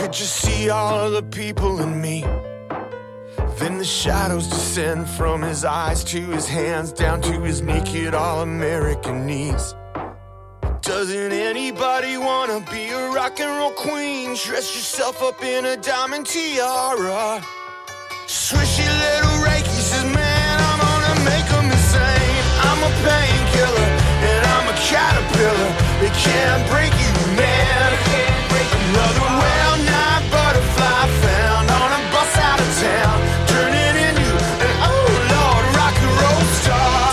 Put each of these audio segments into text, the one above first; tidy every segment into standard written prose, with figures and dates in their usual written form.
could just see all of the people in me. Then the shadows descend from his eyes to his hands, down to his naked all-American knees. Doesn't anybody wanna be a rock and roll queen? Dress yourself up in a diamond tiara. Swishy little Reiki says, man, I'm gonna make them insane. I'm a painkiller and I'm a caterpillar. They can't break you, man. Another well-known butterfly found on a bus out of town, turning into an oh Lord rock and roll star.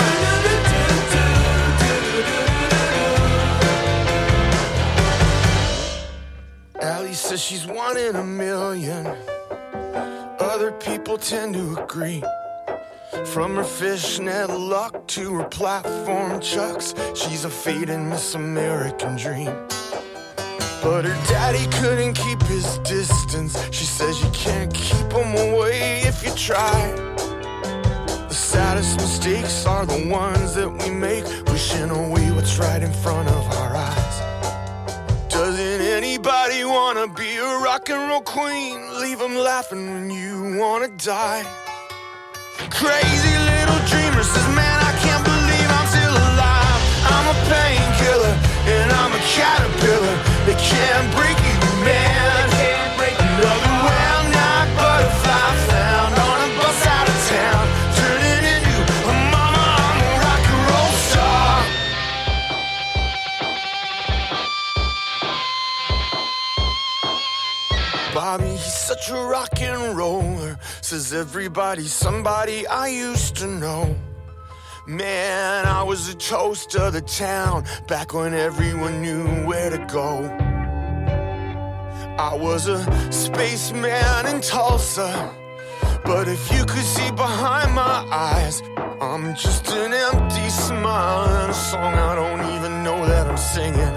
Allie says she's one in a million. Other people tend to agree. From her fishnet luck to her platform chucks, she's a fading Miss American dream. But her daddy couldn't keep his distance. She says you can't keep him away if you try. The saddest mistakes are the ones that we make, wishing away what's right in front of our eyes. Doesn't anybody wanna be a rock and roll queen? Leave them laughing when you wanna die. Crazy little dreamer says, man, I can't believe I'm still alive. I'm a painkiller and I'm a caterpillar. They can't break you, man. Another well-known butterfly found on a bus out of town, turning into a mama, I'm a rock and roll star. Bobby, he's such a rock and roller. Says everybody's somebody I used to know. Man, I was a toast of the town back when everyone knew where to go. I was a spaceman in Tulsa, but if you could see behind my eyes, I'm just an empty smile and a song I don't even know that I'm singing.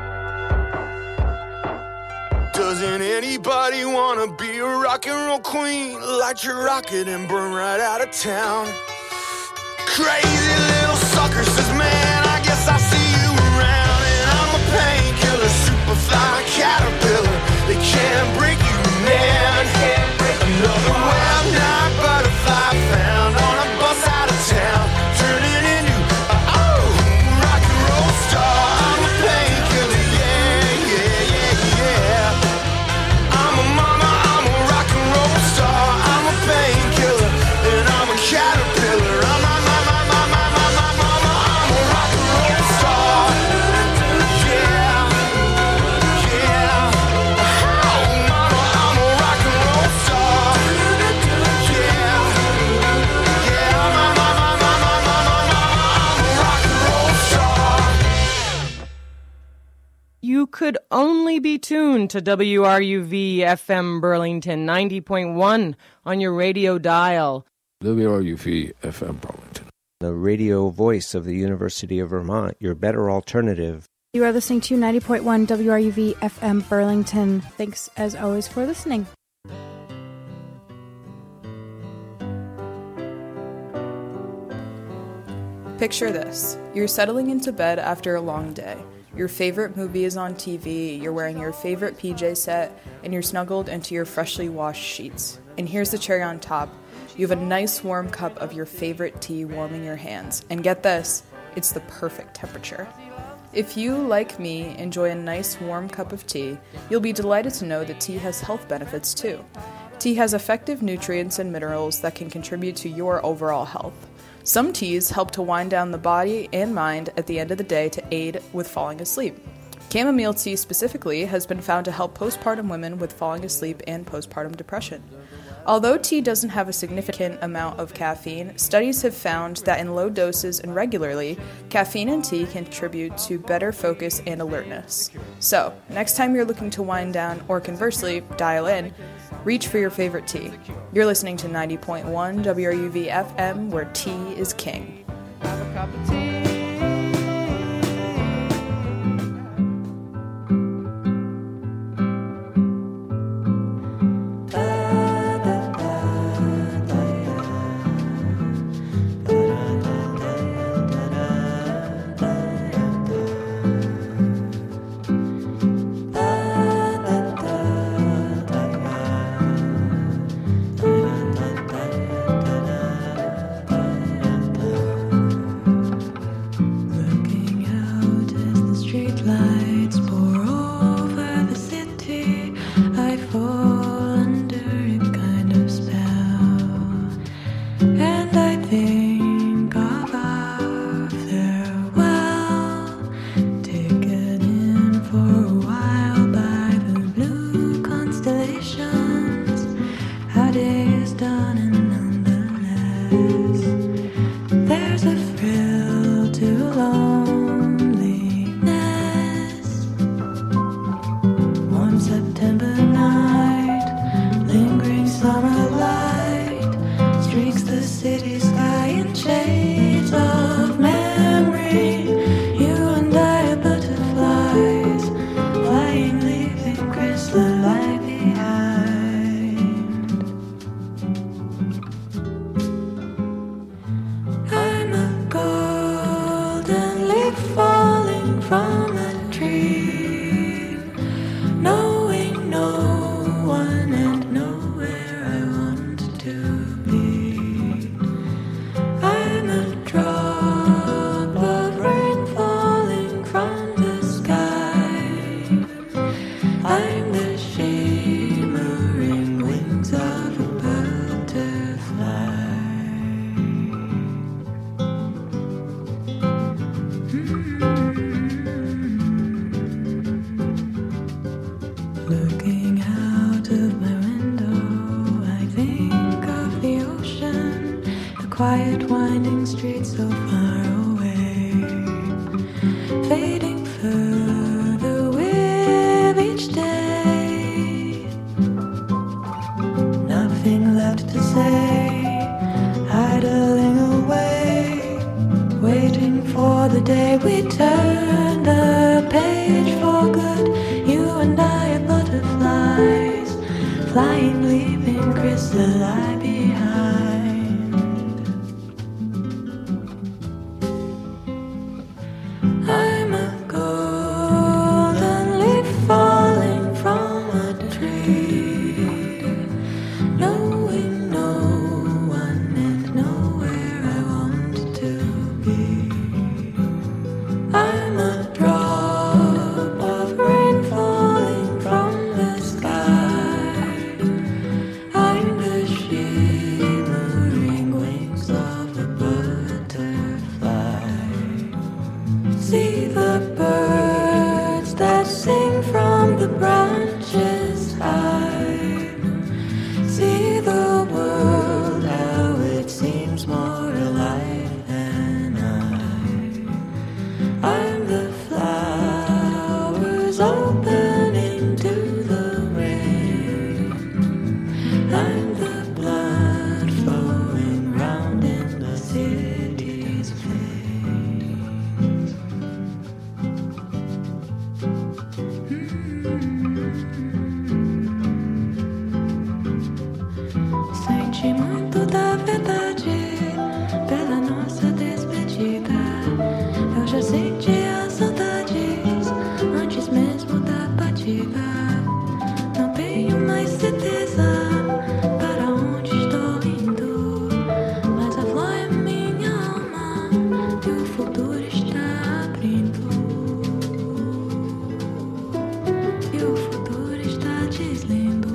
Doesn't anybody wanna be a rock and roll queen? Light your rocket and burn right out of town. Crazy little sucker says, man, I guess I'll see you around. And I'm a painkiller, superfly caterpillar. They can't break you, man. Another well-known butterfly found on a bus out of town, turning into a rock and roll star. I'm a painkiller, yeah, yeah, yeah, yeah. I'm a mama, I'm a rock and roll star. I'm a painkiller and I'm a caterpillar. I'm a rock and roll star. Yeah, yeah. Oh, mama, I'm a rock and roll star. Yeah, yeah. I'm a rock and roll star. You could only be tuned to WRUV FM Burlington 90.1 on your radio dial. WRUV FM Burlington. The radio voice of the University of Vermont, your better alternative. You are listening to 90.1 WRUV FM Burlington. Thanks as always for listening. Picture this. You're settling into bed after a long day. Your favorite movie is on TV, you're wearing your favorite PJ set, and you're snuggled into your freshly washed sheets. And here's the cherry on top. You have a nice warm cup of your favorite tea warming your hands. And get this, it's the perfect temperature. If you, like me, enjoy a nice warm cup of tea, you'll be delighted to know that tea has health benefits too. Tea has effective nutrients and minerals that can contribute to your overall health. Some teas help to wind down the body and mind at the end of the day to aid with falling asleep. Chamomile tea specifically has been found to help postpartum women with falling asleep and postpartum depression. Although tea doesn't have a significant amount of caffeine, studies have found that in low doses and regularly, caffeine in tea can contribute to better focus and alertness. So, next time you're looking to wind down or conversely, dial in, reach for your favorite tea. You're listening to 90.1 WRUV FM, where tea is king. Have a cup of tea. quiet winding streets so far away, fading further with each day. Nothing left to say, idling away, waiting for the day we turn the page for good. You and I are butterflies, flying, leaving chrysalli behind. I'm a golden leaf falling from a tree, knowing no one and nowhere I want to be. I'm a drop of rain falling from the sky. I'm the shimmering wings of a butterfly. See the birds that sing from the branches high. See the world, how it seems more alive than I'm the flowers opening to the rain. I'm the blood flowing round in the city's veins. Sente muito da verdade pela nossa despedida. Eu já senti as saudades antes mesmo da partida. Não tenho mais certeza para onde estou indo, mas a flor é minha alma e o futuro está abrindo. E o futuro está deslindo.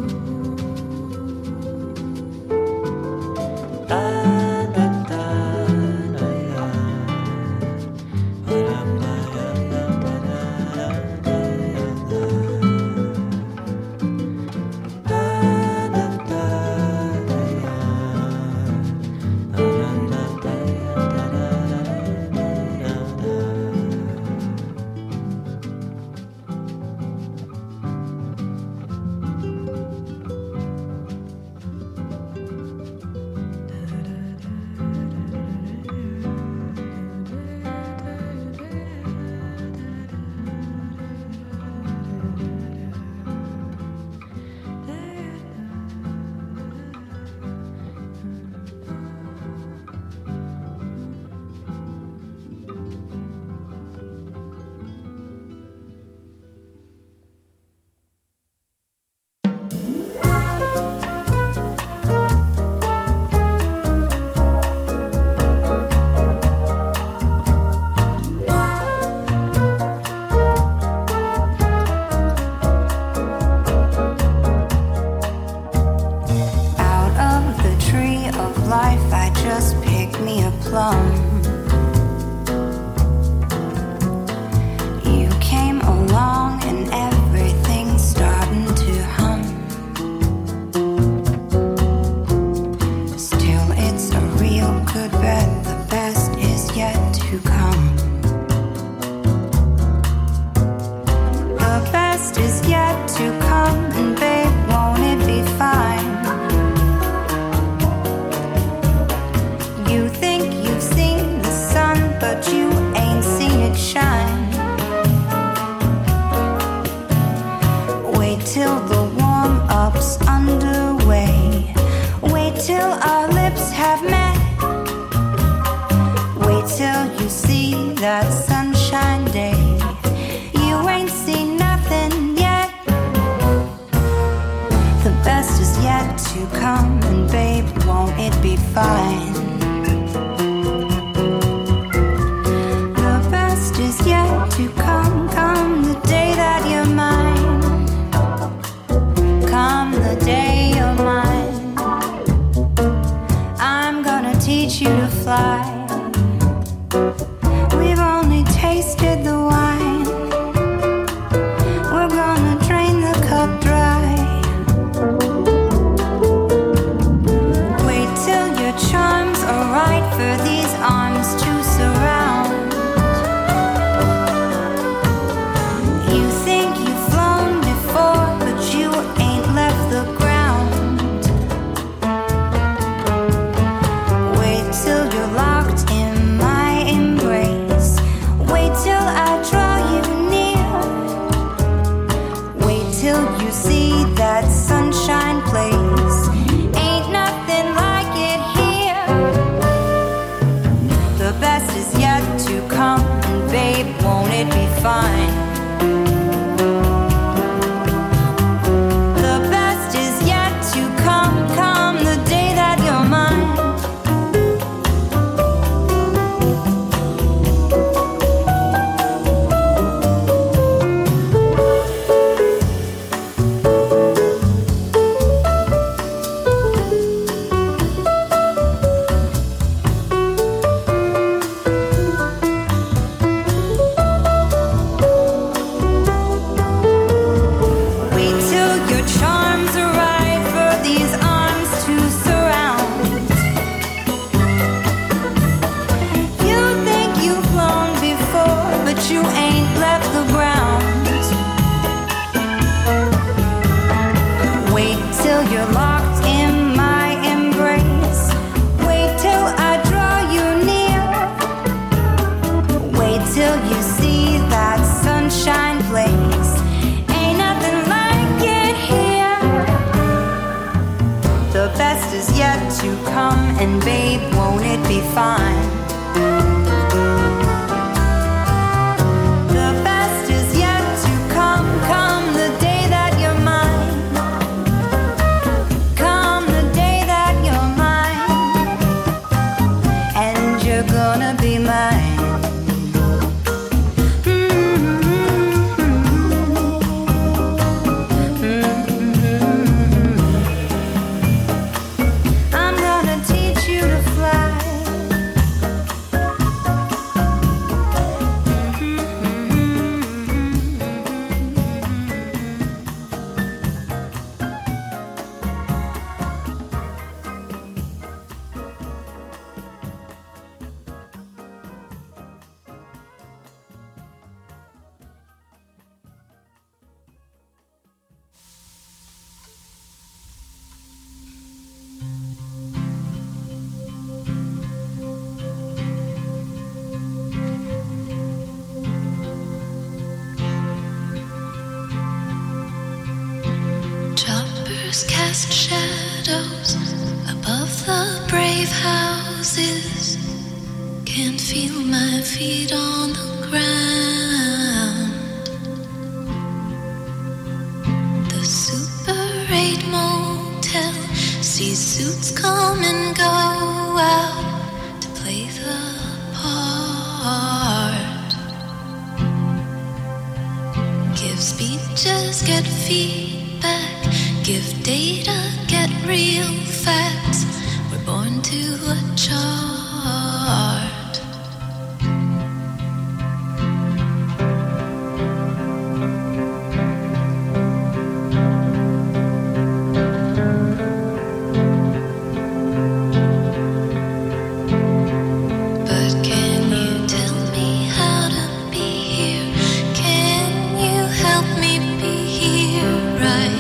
Right for Wait till you're locked in my embrace. Wait till I draw you near. Wait till you see that sunshine place. Ain't nothing like it here. The best is yet to come, and babe, won't it be fine? The best is yet to come, come the day that you're mine. Come the day that you're mine. And you're gonna be mine. Cast shadows above the brave houses. Can't feel my feet on the ground. The Super 8 motel sees suits come and go out to play the part. Give speeches, get feedback. Give data, get real facts. We're born to a chart. But can you tell me how to be here? Can you help me be here right?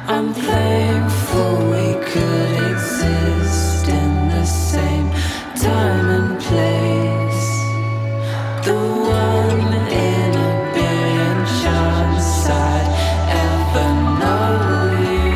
I'm thankful we could exist in the same time and place. The one in a billion chance I'd ever know you.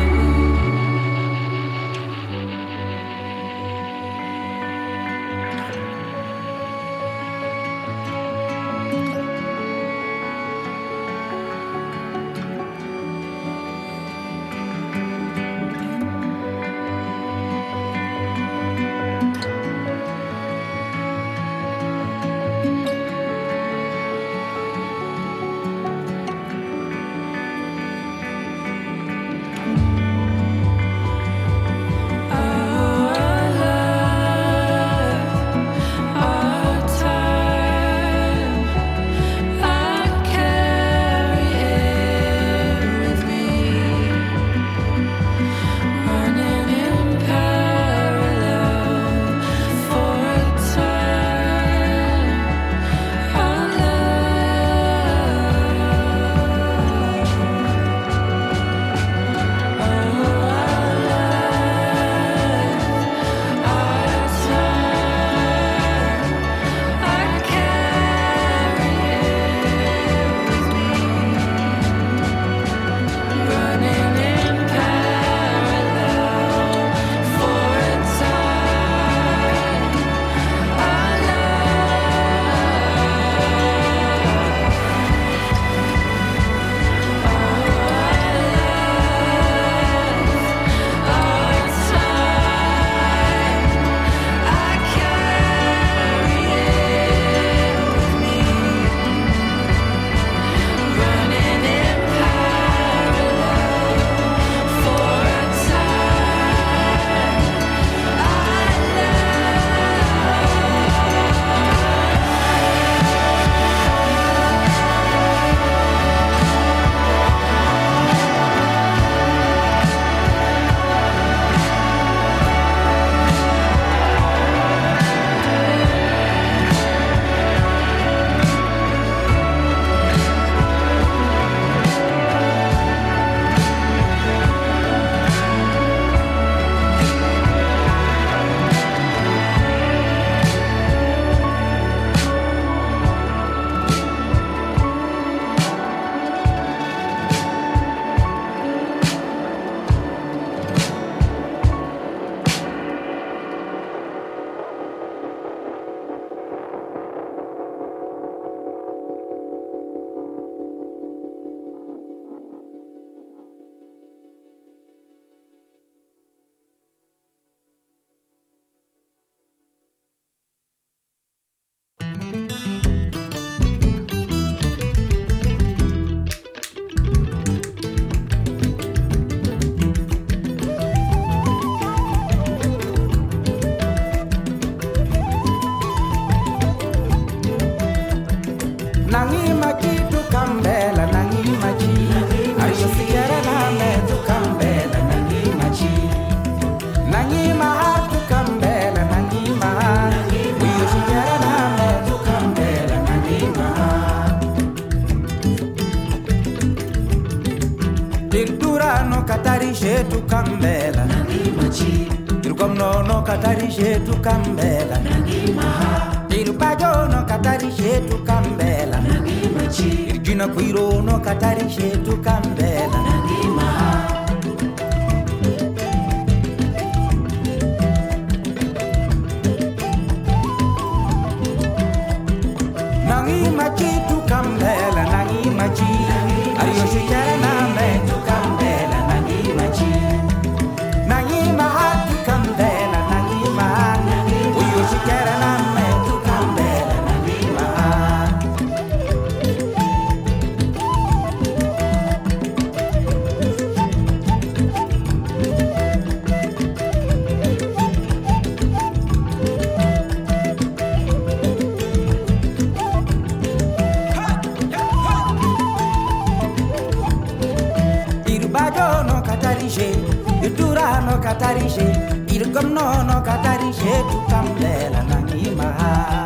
katarishe tukambela Irugomno katarishe tukambela Irubajo no katarishe tukambela Irgina kuiro no katarishe tukambela Nangi machi tukambela nangi machi Ariyo shikara na me tukambela nangi machi Nangi maha tukambela nangi maha Uyo shikara na me tukambela nangi maha Irbajo no katarishe, Itura no katarishe, Irgomno no katarishe, tukambela nangi maha.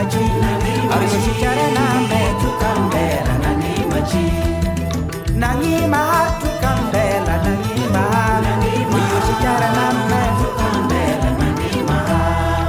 machi Ario shikare na me tu kambela nani machi Nani maha tu kambela nani maha Ario shikare na me tu kambela nani maha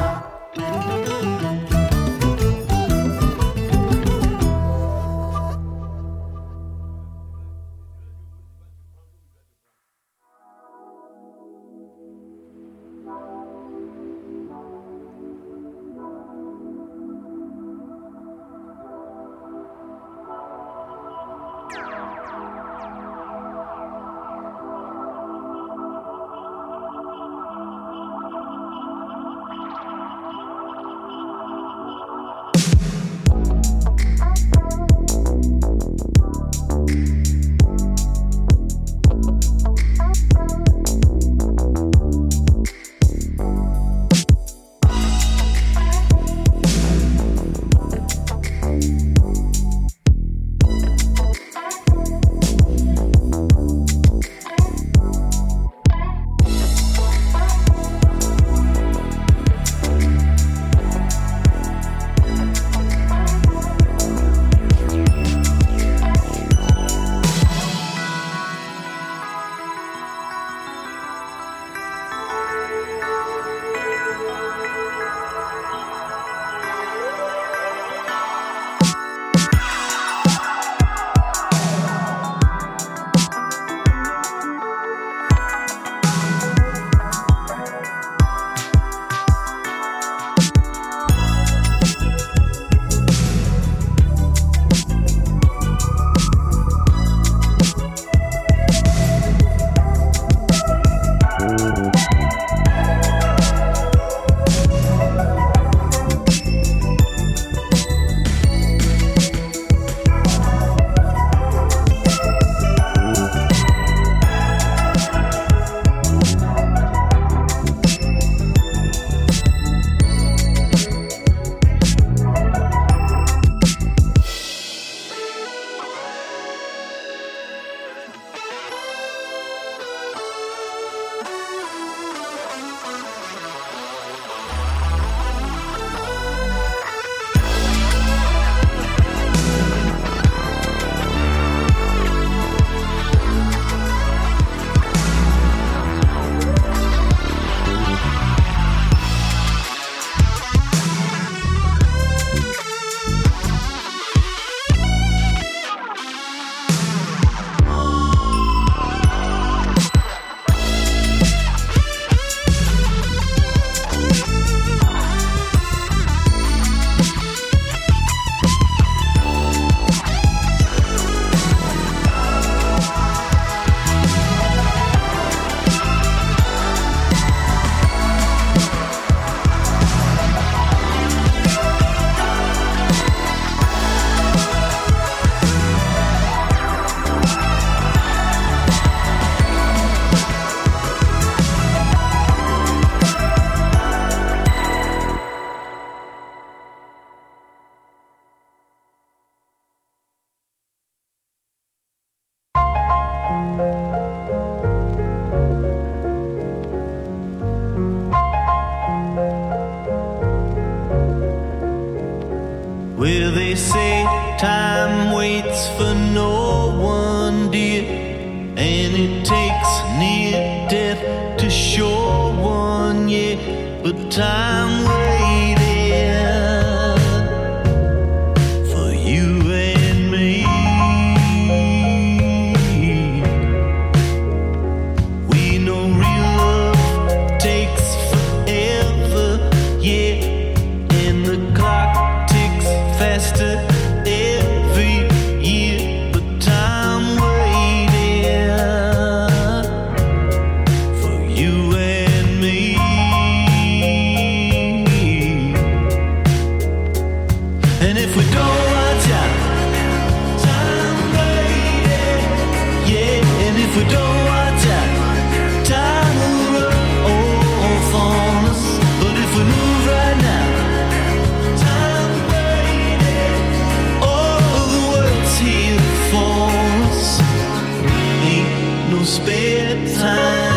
Well, they say time waits for no one, dear, and it takes near death to show one, yeah, but time waited for you and me. We know real love takes forever, yeah, and the clock ticks faster every year, but time waited for you and me. And if we don't watch out, time waited, yeah, and if we don't watch out, time will run off on us. But if we move right now, no spare time.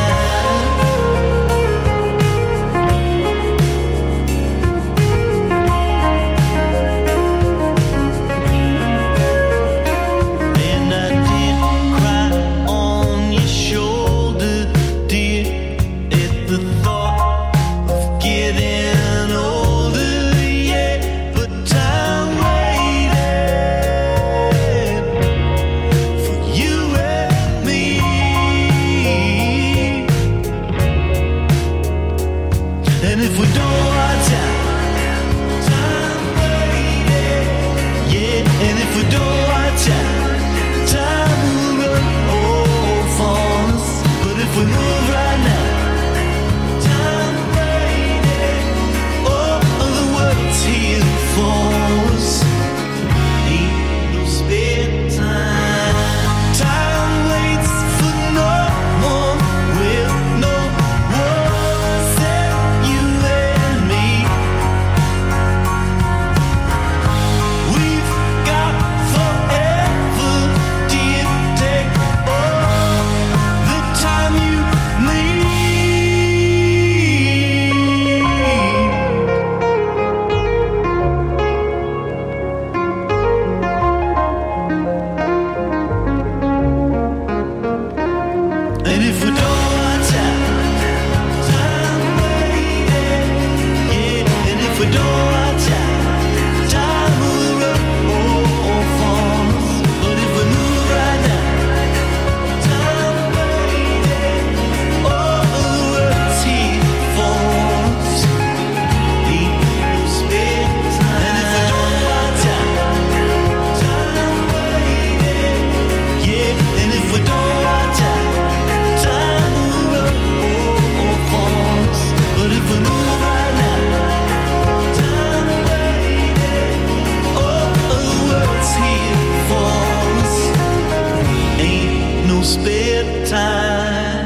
And if we don't watch out, time waiting. Yeah, and if we don't watch out, time will run for us. But if we move right now, time waiting. All the world's here for us. Ain't no spare time. And if we don't watch out, time waiting. Yeah, and if we don't watch out, time will run for us. But if we move right now, time waiting. All the world's here for us. Ain't no spare time.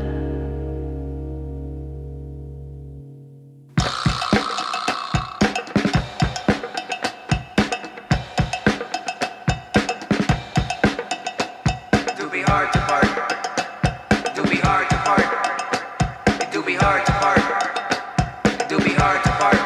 Do be hard to part. Do be hard to part. Do be hard to part. Do be hard to part.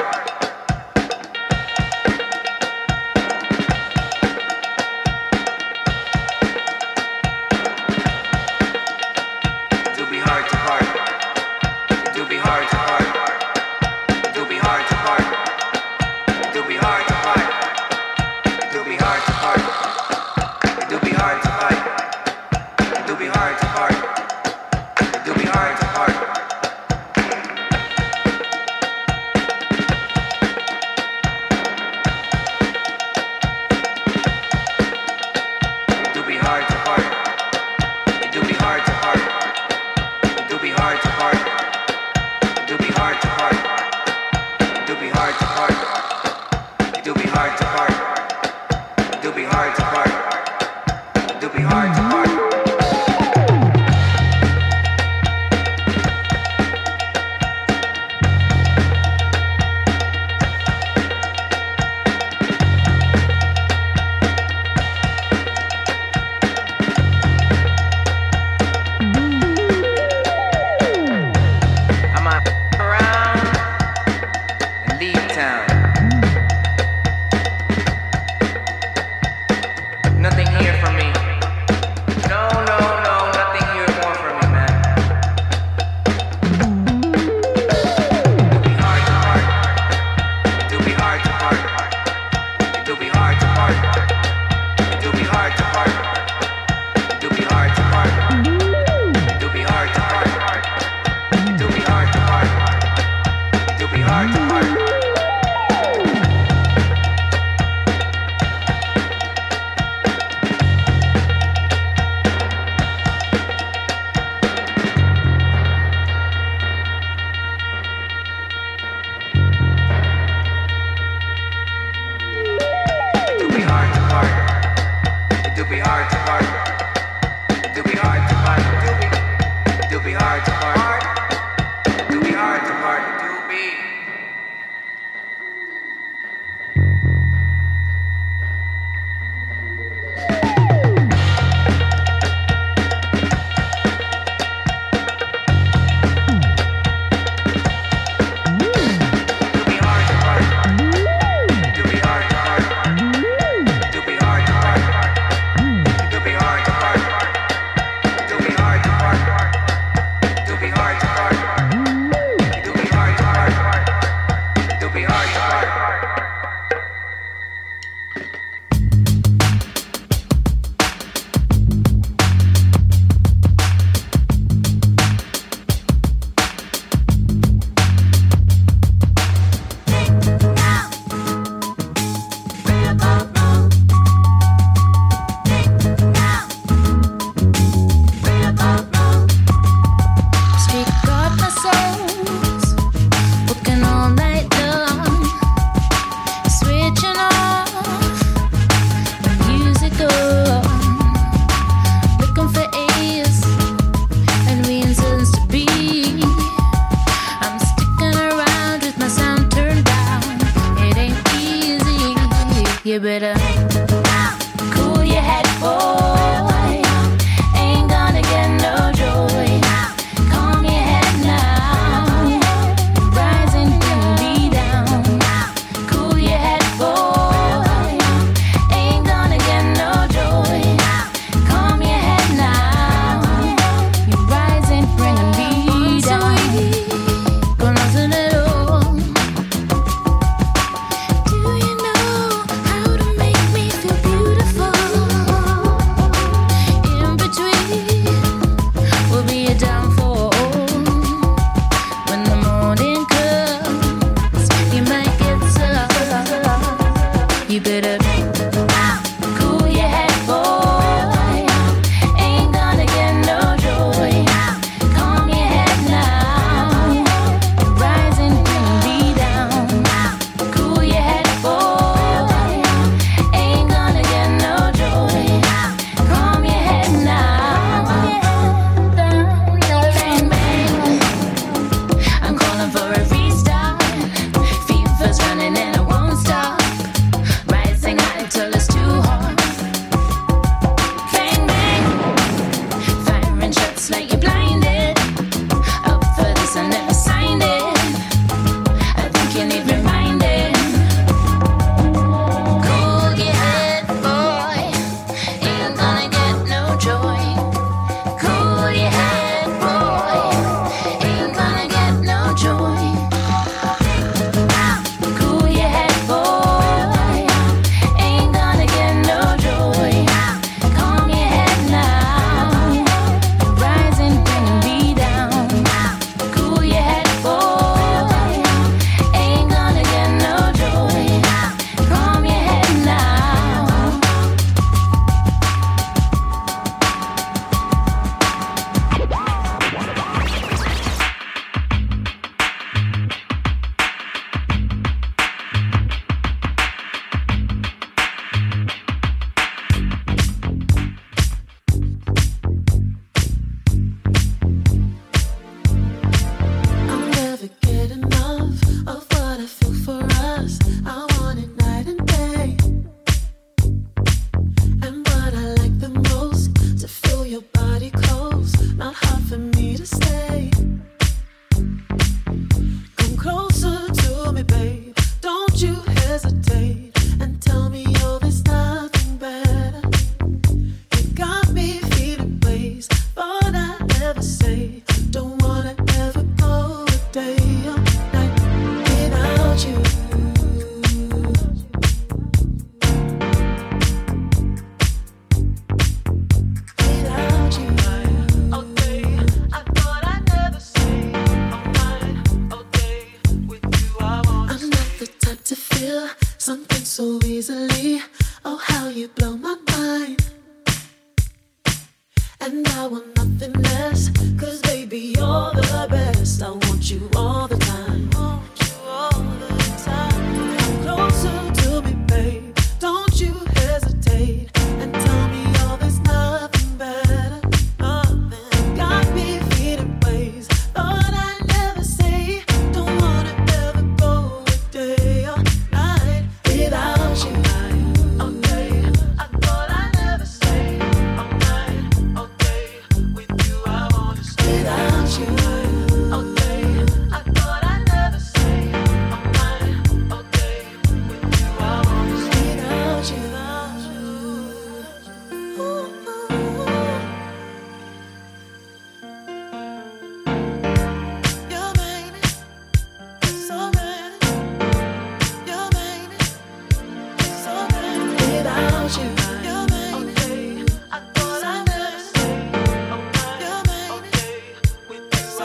So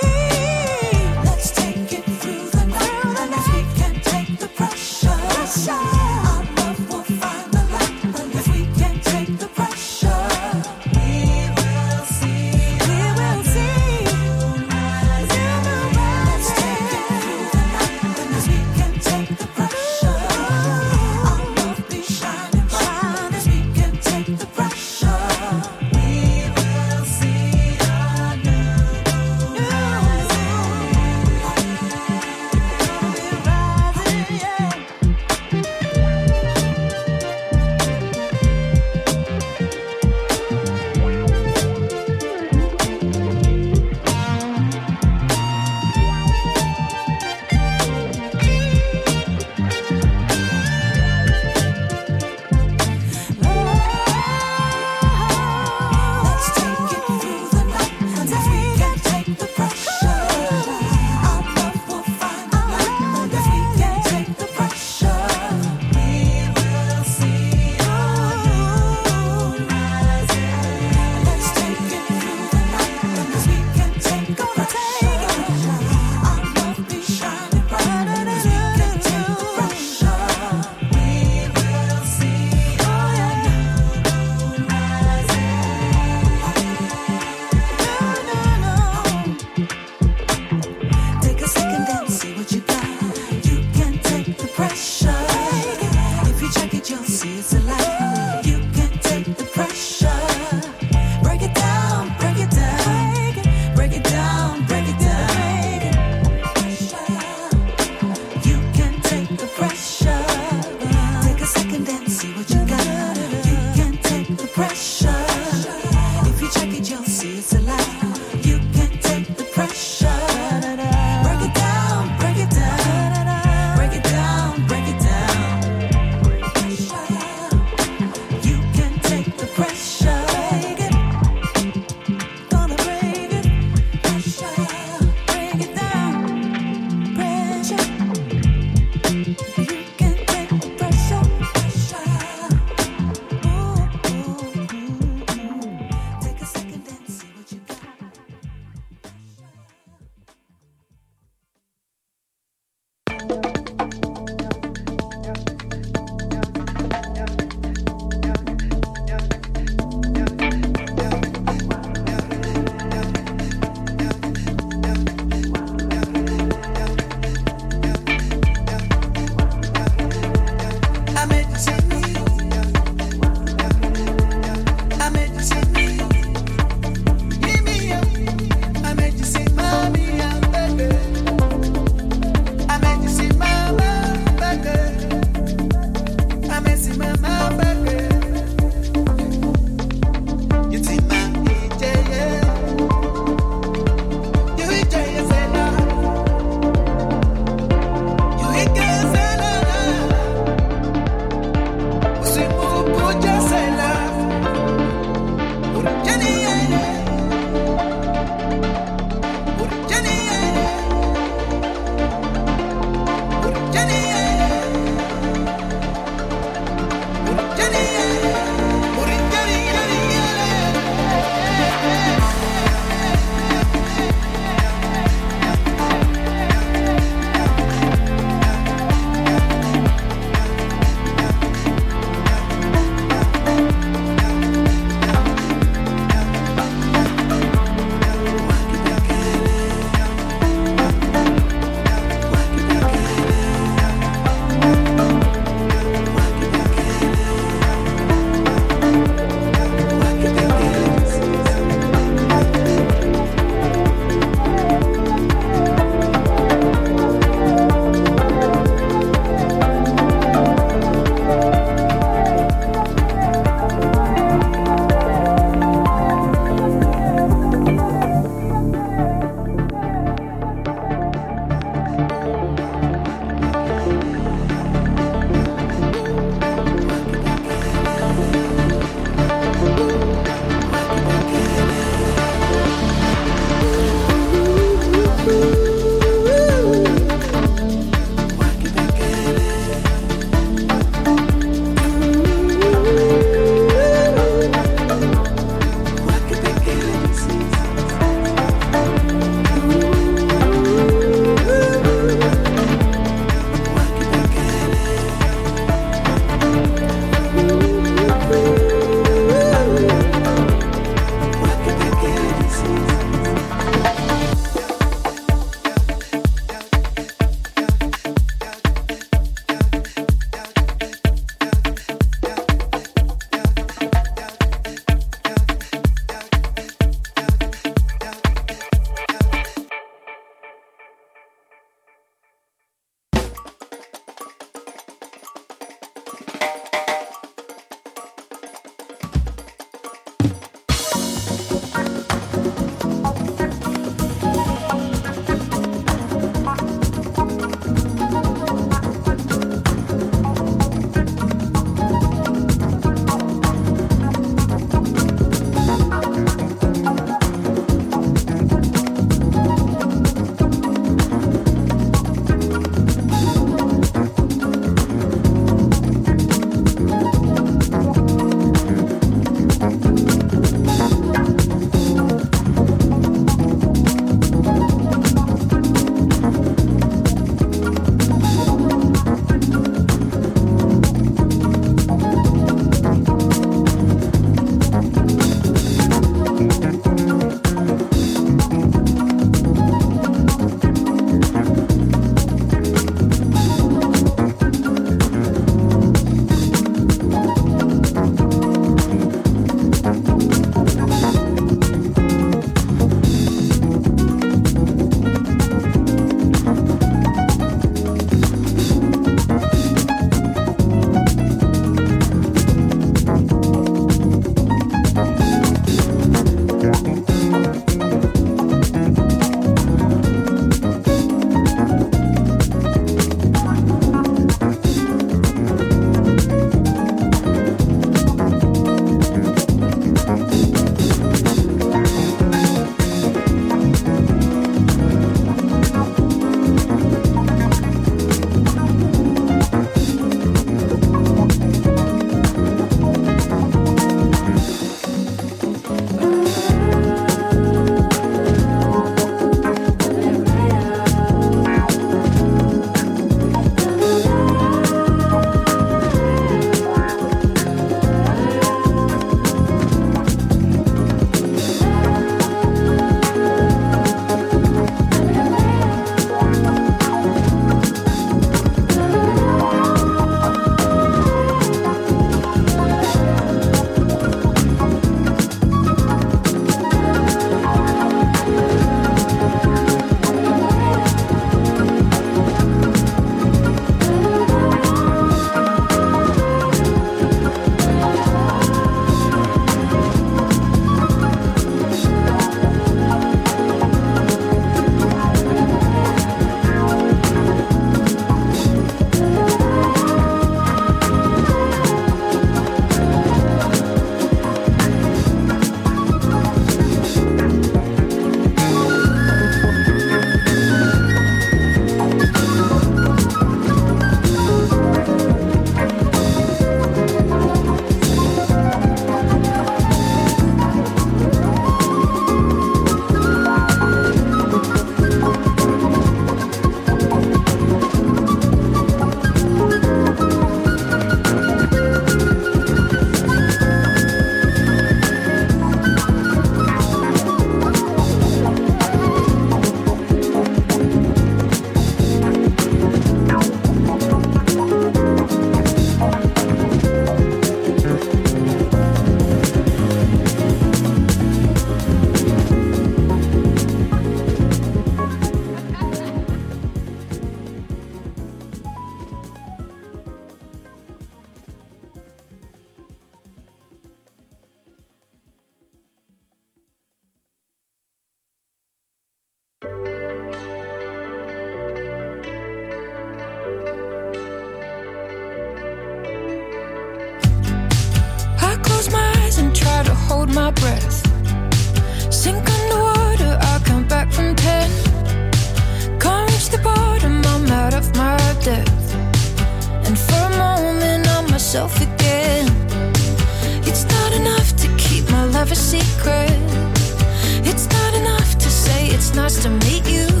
my breath. Sink underwater, I count back from 10. Can't reach the bottom, I'm out of my depth. And for a moment I'm myself again. It's not enough to keep my love a secret. It's not enough to say it's nice to meet you.